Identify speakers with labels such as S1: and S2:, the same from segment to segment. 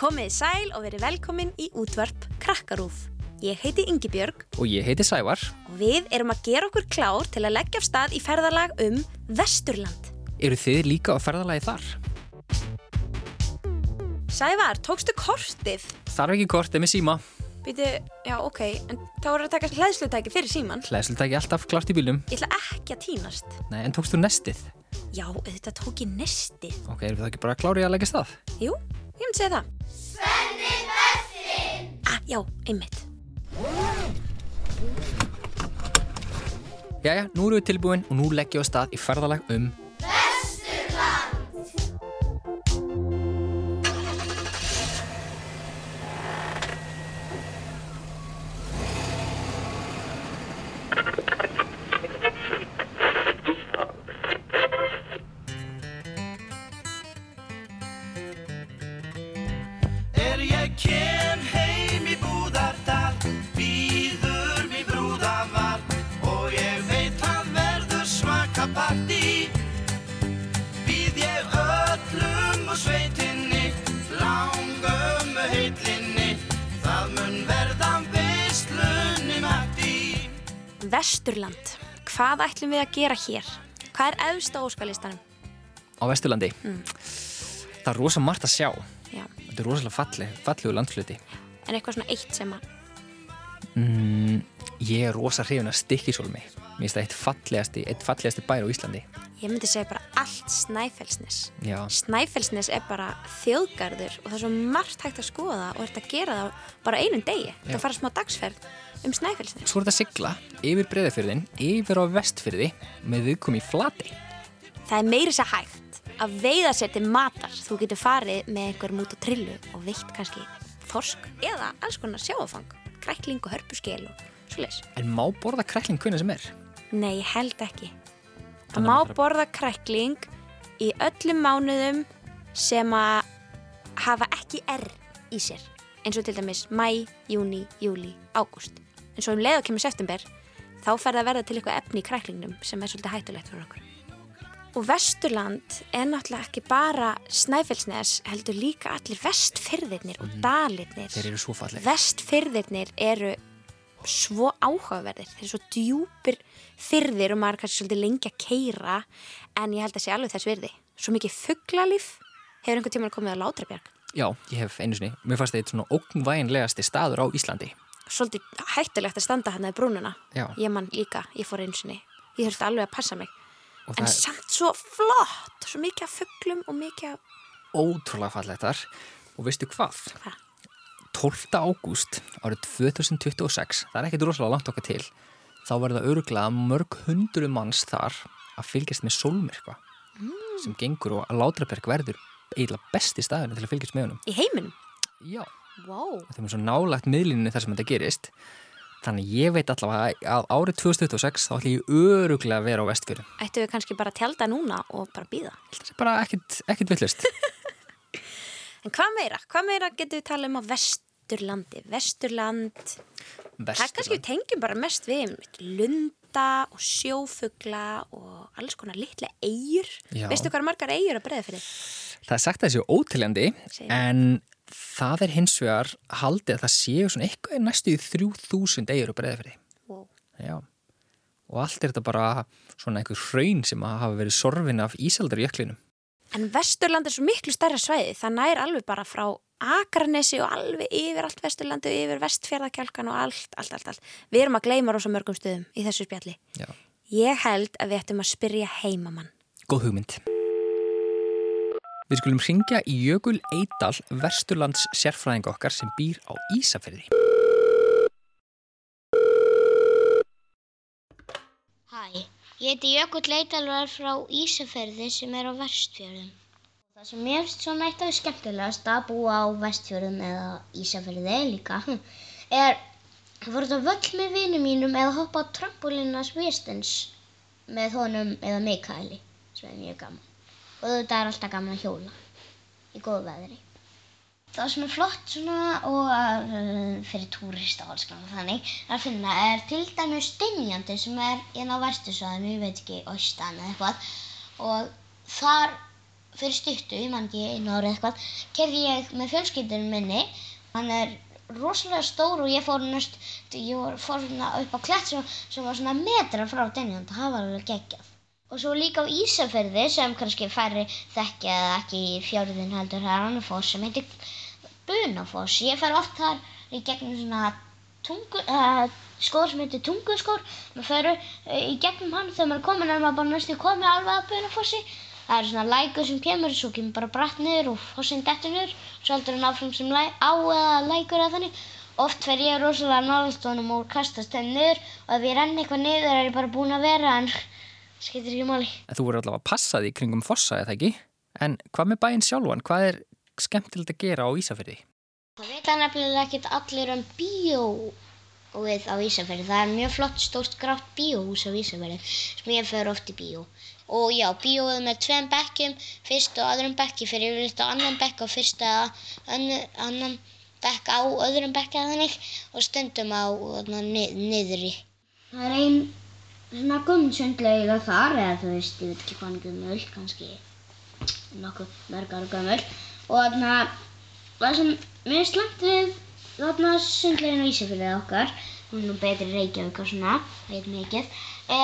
S1: Komið sæl og verið velkomin í útvarp Krakkarúf. Ég heiti Ingibjörg
S2: Og ég heiti Sævar.
S1: og við erum að gera okkur klár til að leggja af stað í ferðalag Vesturland.
S2: Eru þið líka á ferðalagi þar?
S1: Sævar, tókstu kortið?
S2: Þarf ekki kort með síma.
S1: Býtu, já, ok, en þá voru að taka hleðslutæki fyrir síman.
S2: Hleðslutæki alltaf klárt í bílnum.
S1: Ég ætla ekki að tínast.
S2: Nei, en tókstu nestið?
S1: Já, auðvitað tók ég nestið.
S2: Ok, erum við það ekki bara klári að leggja af stað?
S1: Jú, ég myndi segja það. Svenni Vestin! Já, einmitt.
S2: Jæja, nú erum við tilbúin og nú leggjum við af stað í ferðalag
S3: Ég kem heim í Búðardal, bíður mín brúðavar og ég veit það verður svaka partí. Býð ég öllum og sveitinni, langömmu heillinni, það mun verða veislunni mætti.
S1: Vesturland. Hvað ætlum við að gera hér? Hvað er efst á óskalistanum?
S2: á Vesturlandi. Það er rosa margt að sjá.
S1: Já.
S2: Þetta er rosalega fallegu landhluti.
S1: En eitthvað svona eitt sem að...
S2: Ég er rosa hrifin af Stykkishólmi. Mér finnst það eitt fallegasti bær á Íslandi.
S1: Ég myndi segja bara allt Snæfellsnes.
S2: Já.
S1: Snæfellsnes er bara þjóðgarður og það er svo margt hægt að skoða og þetta gera það bara einum degi. Það fara smá dagsferð Snæfellsnes.
S2: Svo er þetta sigla yfir Breiðafjörðinn, yfir á Vestfirði með viðkomu í Flatey.
S1: Það er meira sér hægt að veiða sér til matar. Þú getur farið með einhverjum út á trillu og veitt kannski þorsk eða alls konar sjávarfang, krækling og hörpuskel og svoleiðis.
S2: En má borða krækling hvenær sem er?
S1: Nei, ég held ekki. Það
S2: Þannig
S1: má
S2: að
S1: borða krækling í öllum mánuðum sem að hafa ekki R í sér. Eins og til dæmis mæ, júní, júlí, ágúst. En svo leið og kemur september, þá fer það að verða til eitthvað efni í kræklingnum sem er svolítið hættulegt fyrir okkur. Og Vesturland er náttúrulega ekki bara Snæfellsnes, heldur líka allir Vestfirðirnir og dalirnir.
S2: Þeir eru svo fallegir.
S1: Vestfirðirnir eru svo áhugaverðir. Þeir eru svo djúpir firðir og maður er kannski svolítið lengi að keyra, en ég held að sé alveg þess virði. Svo mikið fuglalíf. Hefur einhvern tímann komið á Látrabjarg?
S2: Já, ég hef einu sinni. Mér fannst það eitt svona ógnvænlegasti staður á Íslandi.
S1: Svolítið hættulegt að standa hérna í brúnuna.
S2: Já.
S1: Ég man líka, ég fór einu sinni. Ég þurfti alveg að passa mig.
S2: Og
S1: En
S2: það er
S1: samt svo flott, svo mikið af fuglum og mikið af...
S2: ótrúlega fallegt þar. Og veistu hvað?
S1: Hvað?
S2: 12. ágúst árið 2026, það er ekkert rosalega langt okkar til, þá verða örugglega mörg hundruð manns þar að fylgjast með sólmyrkva sem gengur og að Látrabjarg verður eiginlega besti staðurinn til að fylgjast með honum.
S1: Í heiminum?
S2: Já,
S1: Wow.
S2: og þeim er svo nálagt miðlínunni þar sem þetta gerist. Þannig ég veit allavega að árið 2026 þá ætlum ég örugglega að vera á Vestfjörðum.
S1: Ættu við kannski bara að tjalda núna og bara bíða?
S2: Það er bara ekkert vitlaust.
S1: En hvað meira? Hvað meira getum við tala um á Vesturlandi? Vesturland, það er kannski við tengjum bara mest við lunda og sjófugla og alls konar litla eyjur.
S2: Já.
S1: Veistu hvað margar eyjur að breiða fyrir?
S2: Það er sagt að það séu óteljandi,
S1: Segðu.
S2: en það er hins vegar haldið að það séu svona eitthvað næstu í 3000 eyjur á Breiðafirði.
S1: Wow.
S2: Já. Og allt er þetta bara svona einhver hraun sem að hafa verið sorfin af ísaldarjöklinum.
S1: En Vesturland er svo miklu stærra svæði. Það nær alveg bara frá Akranesi og alveg yfir allt Vesturlandi og yfir Vestfjarðakjálkan og allt. Við erum að gleyma rosa mörgum stöðum í þessu spjalli.
S2: Já.
S1: Ég held að við ættum að spyrja heimamann.
S2: Góð hugmynd. Við skulum hringja í Jökul Eydal, Vesturlands sérfræðing okkar sem býr á Ísafirði.
S4: Hæ, ég heiti Jökull Eydal og er frá Ísafirði sem er á Vestfjörðum. Það sem mér finnst svona eitt af því skemmtilegast að búa á Vestfjörðum eða Ísafirði líka er að fara út á völl með vinum mínum eða hoppa á trampolínas Vésteins með honum eða Mikaeli sem er mjög gaman. Og þetta er alltaf gaman að hjóla í góðu veðri. Það sem er flott svona og fyrir túrista og alls konar þannig að finna er til dæmis Dynjandi sem er inn á vestursvæðinu, ég veit ekki, austan eða eitthvað. Og þar fyrir stuttu, ég man ekki 1 ár eitthvað, keyrði ég með fjölskyldunum minni. Hann rosalega stór og ég fór fór upp á klett sem var svona metra frá Dynjand. Það var alveg geggjað. Og svo líka á Ísafirði sem kannski færri þekkja eða ekki í fjörðinn heldur, það annar foss sem heitir Bunafoss. Ég fer oft þar í gegnum svona skór sem heitir Tunguskór. Maður fer í gegnum hann þegar maður komin maður bara næstu komið alveg að Bunafossi. Það svona lækur sem kemur, svo kemur bara bratt niður og fossinn dettur niður. Svo heldur hann áfram sem á eða lækur eða þannig. Oft fer ég rosalega nálægt honum og kastast þeim niður og ef ég renni eitthvað niður ég bara búin að vera en skiptir ekki máli.
S2: En þú voru allavega að passa því kringum fossa, eða ekki? En hvað með bæinn sjálfan? Hvað skemmtilegt að gera á Ísafirði?
S4: Það veit nefnilega ekkert allir bíóið á Ísafirði. Það mjög flott stórt grátt bíóhús á Ísafirði sem ég fer oft í bíó. Og já, bíóið með 2 bekkjum, 1. og 2. bekk. Ég fer yfirleitt á 2. bekk á 1. eða 2. bekk á 2. bekk eða þannig og stundum á niðri. Það ein svona gömul sundlauga þar, eða þú veist, ég veit ekki hvað gömul, kannski nokkuð mörg ára gömul. Og það sem mér slæmt við sundlaugin á Ísafirði okkar, hún betri Reykjavík og svona, veit mikið,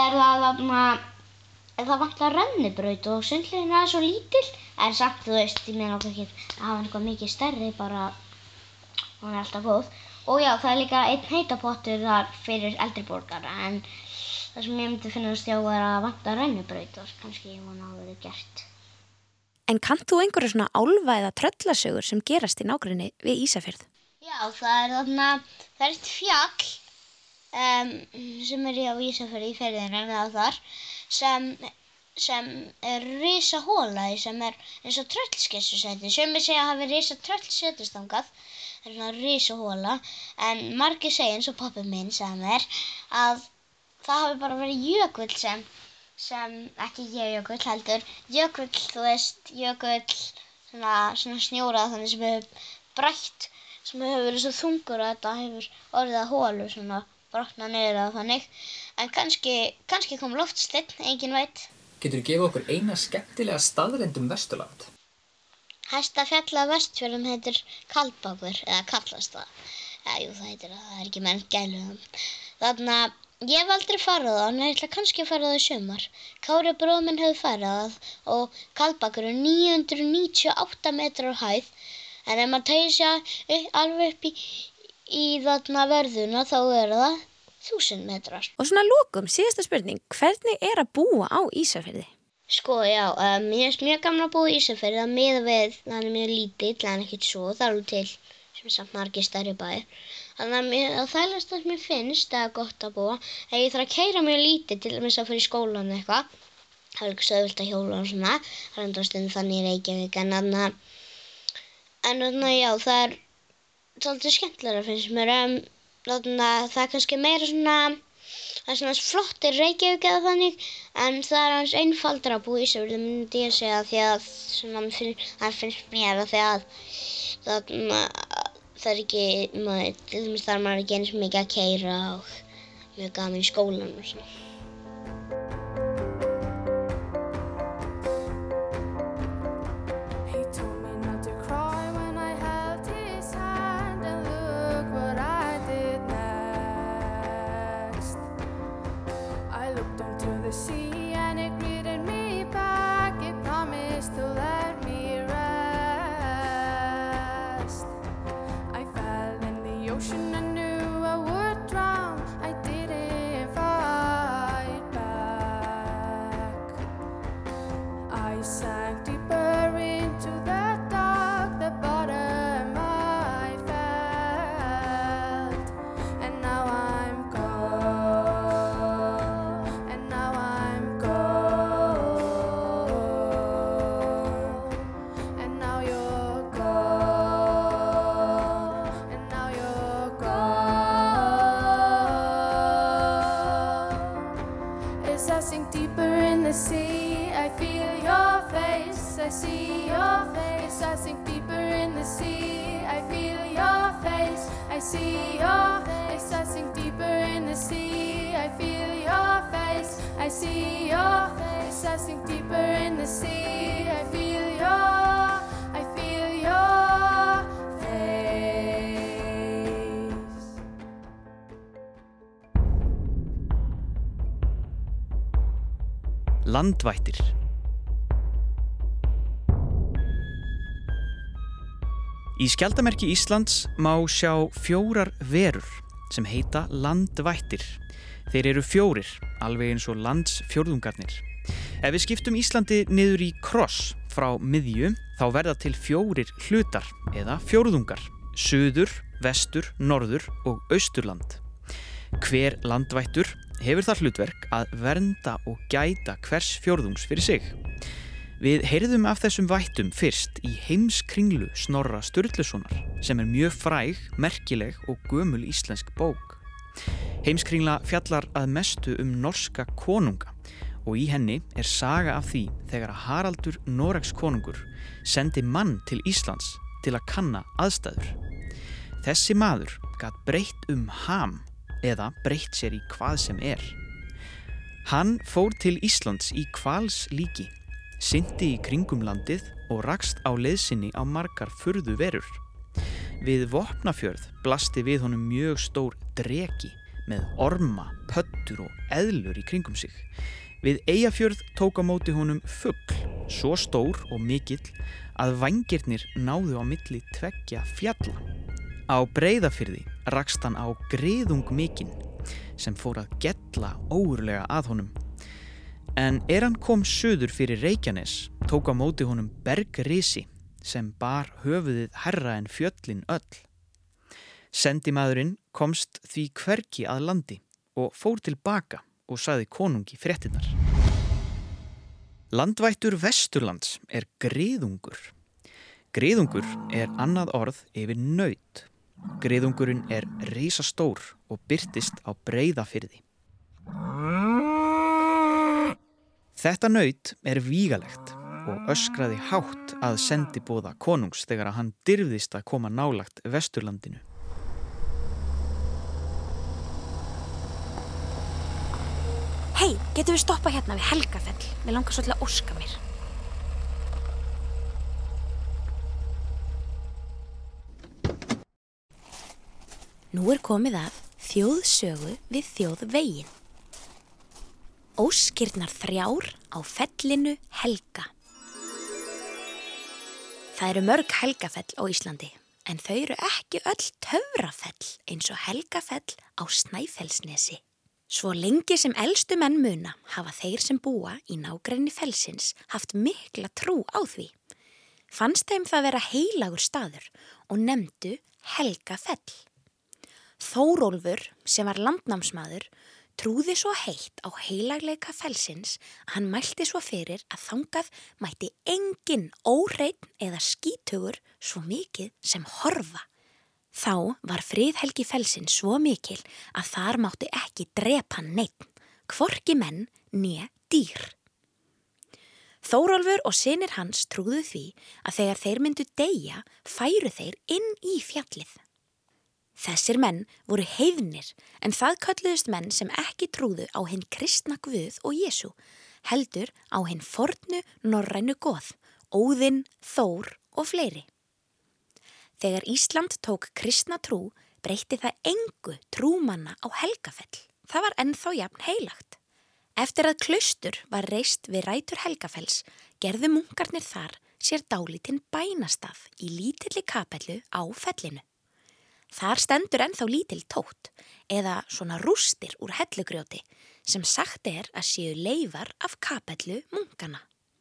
S4: það vantar rennibraut og sundlaugin svo lítil, en samt þú veist, ég meina okkur ekki að hafa eitthvað mikið stærri, bara hún alltaf góð. Og já, það líka einn heitapottur þar fyrir eldri borgara, en það sem ég myndi finnast hjá að vanta rennibraut og kannski hún hafi verið gert.
S1: En kannt þú einhverju svona álfa eða tröllasögur sem gerast í nágrenni við Ísafjörð?
S4: Já, það er eitt fjall sem á Ísafirði í firðinum eða þar sem risa hola í sem eins og tröllskessusæti. Sumir segja að hafi risa tröll setist þangað. Það svona risa hola, en margir segja eins og pabbi minn sagði mér að það hafi bara verið jökull sem ekki jökull heldur. Jökull, þú veist, svona snjórað þannig sem hefur brætt, sem hefur verið svo þungur að þetta hefur orðið að holu svona brotna niður að þannig, en kannski kom loftsteinn, enginn veit.
S2: Getur þú gefið okkur eina skemmtilega staðreynd Vesturland?
S4: Hæsta fjall á Vestfjörðum heitir Kaldbakur, eða kallast það. Já, jú, það heitir það, það ekki menn Gæluhöfn. Ég hef aldrei farið á það, en ég ætla kannski að fara á það í sumar. Kári bróðir minn hefur farið á það og Kaldbakur 998 metrar á hæð, en ef maður tegir sig alveg upp í vörðuna þá það 1000 metrar.
S1: Og svona lokum, síðasta spurning, hvernig að búa á Ísafirði?
S4: Sko, já, mér finnst mjög gaman að búa í Ísafirði, að miða við, það mjög lítill, en ekkert svo, það alveg til sem samt margir stærri bæir. Þannig að þægilegast að mér finnst það gott að búa, ef ég þarf að keyra mjög lítið til þess að fara í skólan eitthvað, það er ekki stöðvilt að hjóla og svona, það er enda stundum þannig í Reykjavík, en já, það er svolítið skemmtilega finnst mér, það er kannski meira svona, það er svona flottir Reykjavík eða þannig, en það er aðeins einfaldara að búa í Ísafirði, myndi ég segja, því að svona, það finnst mér að því að það er ekki, til dæmis þarf maður ekki eins mikið að keyra og mjög gaman í skólanum og svona.
S5: I see your face, I sink deeper in the sea, I feel your landvættir. Í skjaldarmerki Íslands má sjá 4 verur sem heita landvættir. Þeir eru 4, alveg eins og landsfjórðungarnir. Ef við skiptum Íslandi niður í kross frá miðju, þá verða til 4 hlutar eða fjórðungar: suður, vestur, norður og austurland. Hver landvættur hefur það hlutverk að vernda og gæta hvers fjórðungs fyrir sig. Við heyrðum af þessum vættum fyrst í Heimskringlu Snorra Sturlusonar, sem er mjög fræg, merkileg og gömul íslensk bók. Heimskringla fjallar að mestu norska konunga og í henni er saga af því þegar Haraldur Noregs konungur sendi mann til Íslands til að kanna aðstæður. Þessi maður gat breytt ham eða breytt sér í hvað sem er. Hann fór til Íslands í hvalslíki, synti í kringum landið og rakst á leið sinni á margar furðu verur. Við Vopnafjörð blasti við honum mjög stór dreki með orma, pöddur og eðlur í kringum sig. Við Eyjafjörð tók á móti honum fugl, svo stór og mikill að vængirnir náðu á milli 2 fjalla. Á Breiðafirði rakst hann á griðung mikinn sem fór að gella ógurlega að honum. En hann kom suður fyrir Reykjanes, tók á móti honum bergrisi sem bar höfuðið hærra en fjöllin öll. Sendimaðurinn komst því hvergi að landi og fór tilbaka og sagði konungi fréttirnar. Landvættur Vesturlands er griðungur. Griðungur er annað orð yfir naut. Griðungurinn er risastór og birtist á Breiðafirði. Þetta naut er vígalegt og öskraði hátt að sendiboða konungs þegar hann dirfðist að koma nálægt Vesturlandinu.
S1: Hei, getum við stoppað hérna við Helgafell? Mér langar svolítið að óska mér. Nú er komið að þjóðsögu við þjóðveginn. Óskirnar 3 á fellinu Helga. Það eru mörg Helgafell á Íslandi, en þau eru ekki öll töfrafell eins og Helgafell á Snæfellsnesi. Svo lengi sem elstu menn muna hafa þeir sem búa í nágrenni fellsins haft mikla trú á því. Fannst þeim það vera heilagur staður og nefndu Helgafell. Þórólfur, sem var landnámsmaður, trúði svo heitt á heilagleika fellsins að hann mælti svo fyrir að þangað mætti enginn óhreinn eða skítugur svo mikið sem horfa. Þá var friðhelgi fellsins svo mikil að þar mátti ekki drepa neinn, hvorki menn né dýr. Þórólfur og synir hans trúðu því að þegar þeir myndu deyja færu þeir inn í fjallið. Þessir menn voru heiðnir, en það kölluðust menn sem ekki trúðu á hinn kristna Guð og Jesú, heldur á hinn fornu norrænu goð, Óðinn, Þór og fleiri. Þegar Ísland tók kristna trú, breytti það engu trúmanna á Helgafell. Það var ennþá jafn heilagt. Eftir að klaustur var reist við rætur Helgafells, gerðu munkarnir þar sér dálítinn bænastað í lítilli kapellu á fellinu. Þar stendur ennþá lítil tótt, eða svona rústir úr hellugrjóti, sem sagt er að séu leifar af kapellu munkana.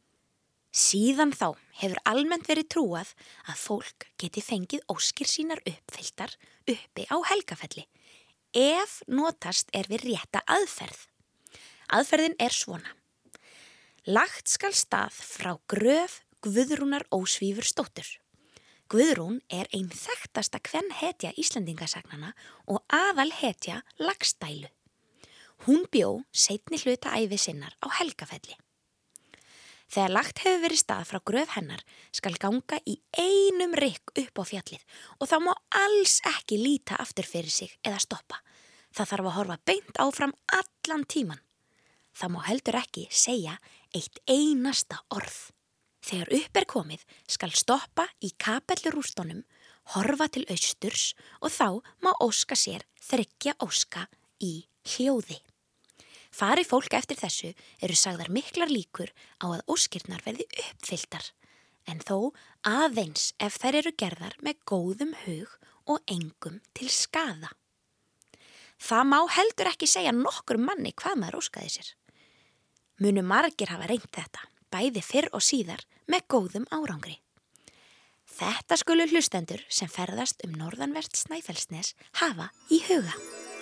S1: Síðan þá hefur almennt verið trúað að fólk geti fengið óskir sínar uppfylltar uppi á Helgafelli, ef notast er við rétta aðferð. Aðferðin er svona. Lagt skal stað frá gröf Guðrúnar Ósvífursdóttur. Guðrún er ein þekktasta kvenhetja Íslendingasagnana og aðalhetja Laxdælu. Hún bjó seinni hluta ævi sinnar á Helgafelli. Þegar lagt hefur verið stað frá gröf hennar skal ganga í einum rykk upp á fjallið og þá má alls ekki líta aftur fyrir sig eða stoppa. Það þarf að horfa beint áfram allan tíman. Það má heldur ekki segja eitt einasta orð. Þegar upp er komið skal stoppa í kapellurústunum, horfa til austurs og þá má óska sér 3 óska í hljóði. Fari fólk eftir þessu eru sagðar miklar líkur á að óskirnar verði uppfylltar, en þó aðeins ef þær eru gerðar með góðum hug og engum til skaða. Það má heldur ekki segja nokkur manni hvað maður óskaði sér. Munu margir hafa reynt þetta, bæði fyrr og síðar með góðum árangri. Þetta skulu hlustendur sem ferðast norðanvert Snæfellsnes hafa í huga.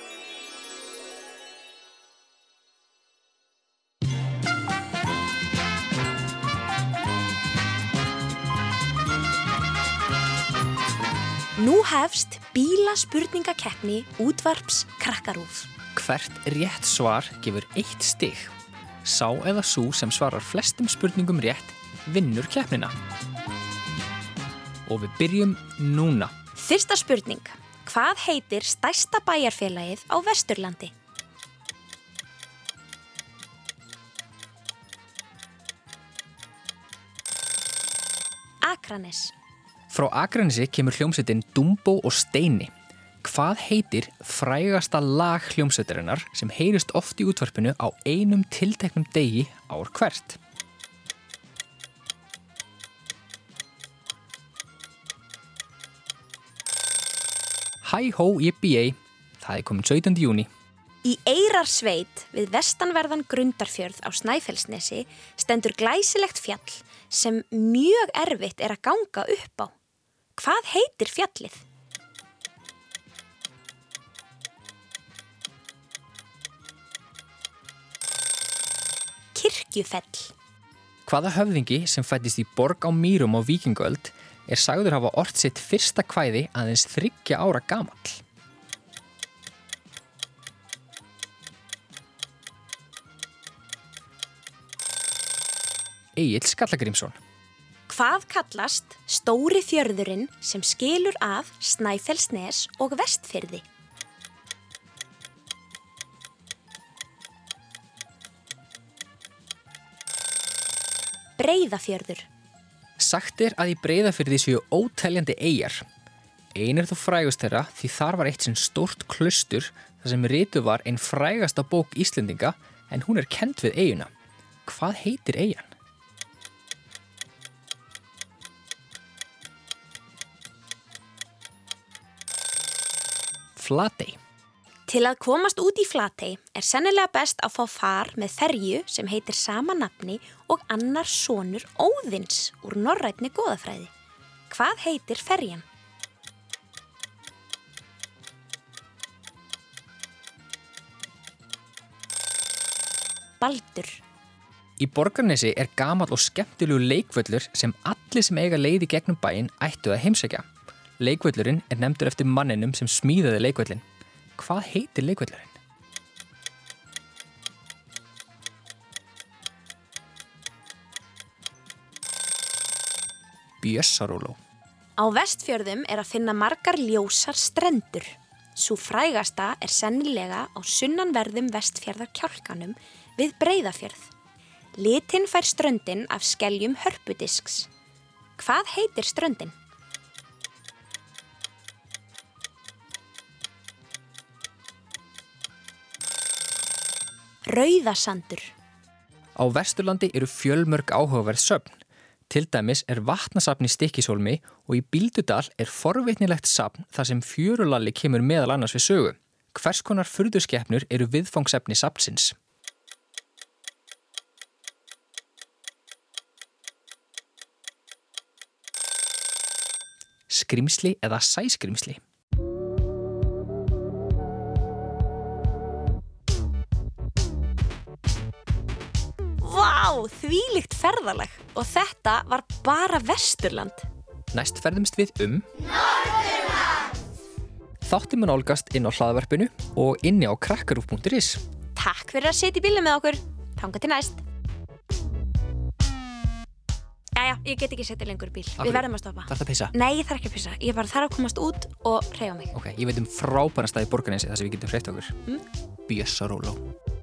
S1: Nú hefst bílaspurningakeppni útvarps Krakkarúv.
S2: Hvert rétt svar gefur 1 stig. Sá eða sú sem svarar flestum spurningum rétt vinnur keppnina. Og við byrjum núna.
S1: Fyrsta spurning. Hvað heitir stærsta bæjarfélagið á Vesturlandi? Akranes.
S2: Frá Akranesi kemur hljómsveitin Dumbo og Steini. Hvað heitir frægasta lag hljómsveitarinnar sem heyrist oft í útvarpinu á einum tilteknum degi ár hvert? Hæ hó ég B.A. Það komin 17. júní.
S1: Í Eyrarsveit við vestanverðan Grundarfjörð á Snæfellsnesi stendur glæsilegt fjall sem mjög erfitt að ganga upp á. Hvað heitir fjallið? Kirkjufell.
S2: Hvaða höfðingi sem fæddist í borg á Mýrum á víkingaöld sagður hafa ort sitt fyrsta kvæði aðeins 3 ára gamall? Egill Skallagrímsson.
S1: Hvað kallast stóri fjörðurinn sem skilur að Snæfellsnes og Vestfirði? Breiðafjörður.
S2: Sagt að í Breiðafirði séu óteljandi eyjar. Ein þó frægust þeirra því þar var eitt sinn stórt klaustur þar sem rituð var ein frægasta bók Íslendinga en hún kennd við eyjuna. Hvað heitir eyjan? Flatey.
S1: Til að komast út í Flatey sennilega best að fá far með ferju sem heitir sama nafni og annar sonur Óðins úr norrænni goðafræði. Hvað heitir ferjan? Baldur.
S2: Í Borgarnesi gamall og skemmtilegur leikvöllur sem allir sem eiga leið í gegnum bæinn ættu að heimsækja. Leikvöllurinn nefndur eftir manninum sem smíðaði leikvöllin. Hvað heitir leikvöllurinn? Bjössaróló.
S1: Á Vestfjörðum að finna margar ljósar strendur. Sú frægasta sennilega á sunnanverðum Vestfjarðarkjálkanum við Breiðafjörð. Litinn fær ströndin af skeljum hörpudisks. Hvað heitir ströndin? Rauðasandur.
S2: Á Vesturlandi fjölmörg áhugaverð söfn. Til dæmis vatnasafn í Stykkishólmi og í Bíldudal forvitnilegt safn þar sem fjörulalli kemur meðal annars við sögu. Hvers konar furðuskeppnur viðfangsefni safnsins? Skrimsli eða sæskrimsli?
S1: Vá, þvílíkt ferðalag og þetta var bara Vesturland.
S2: Næst ferðumst við Norðurland. Þáttinn mun nálgast inn á hlaðvarpinu og inni á krakkarúv.is.
S1: Takk fyrir að sitja í bílnum með okkur. Þangað til næst. Jæja, ég get ekki setja lengur í bíl. Við verðum að stoppa.
S2: Þarftu að pissa?
S1: Nei, ég þarf ekki að pissa. Ég bara þarf að komast út og hreyfa mig.
S2: Ok, ég veit frábæran stað í Borgarnesi þar sem við getum hreyft okkur. Bjössaróló.